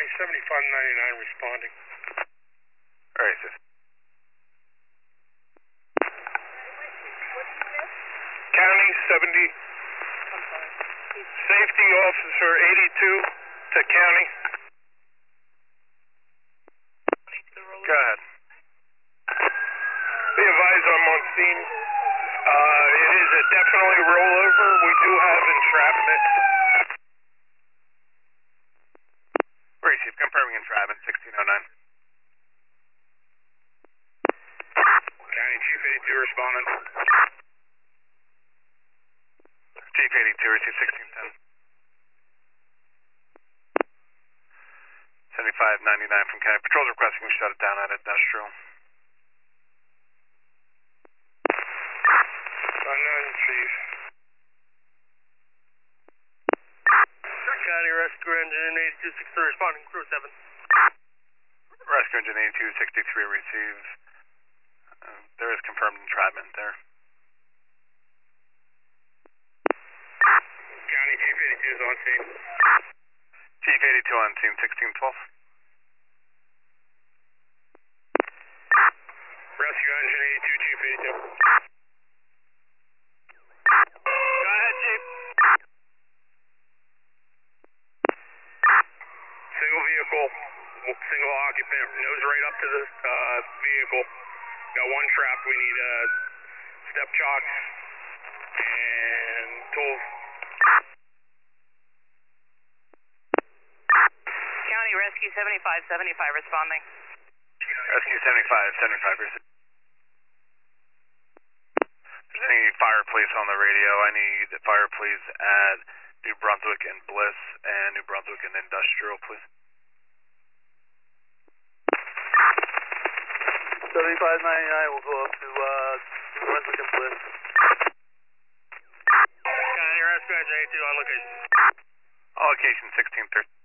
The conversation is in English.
County 7599 responding. Alright, sis. County 70. Safety Officer 82 to County. Go ahead. Be advised I'm on scene. It is a definitely rollover. We do have entrapment. Receive, confirming entrapment, 1609. County Chief 82 responding. Chief 82, receive 1610. 7599 from County. Patrol's requesting we shut it down at Industrial. Unknown, Chief. County Rescue Engine 8263 responding, crew 7. Rescue Engine 8263 receives. There is confirmed entrapment there. County Chief 82 is on scene. Chief 82 on scene, 1612. Rescue Engine 82, Chief 82. Go ahead, Chief. Single vehicle, single occupant, nose right up to the vehicle. Got one trap. We need step chocks and tools. County Rescue 7575 responding. Rescue 7575 receive. If there's any fire police on the radio, I need fire police at New Brunswick and Bliss and New Brunswick and Industrial, please. 7599 will go up to New Brunswick and Bliss. County Rescue Engine 82 on location. On location 1613.